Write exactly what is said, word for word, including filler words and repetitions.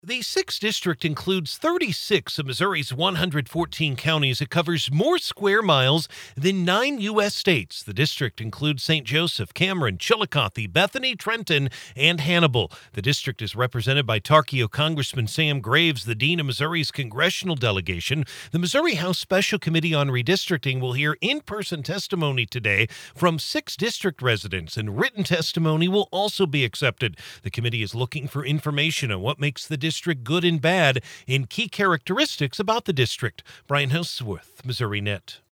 The sixth District includes thirty-six of Missouri's one hundred fourteen counties. It covers more square miles than nine U S states. The district includes Saint Joseph, Cameron, Chillicothe, Bethany, Trenton, and Hannibal. The district is represented by Tarkio Congressman Sam Graves, the dean of Missouri's congressional delegation. The Missouri House Special Committee on Redistricting will hear in-person testimony today from six district residents, and written testimony will also be accepted. The committee is looking for information on what makes the district district good and bad, and key characteristics about the district. Brian Houseworth, Missouri Net.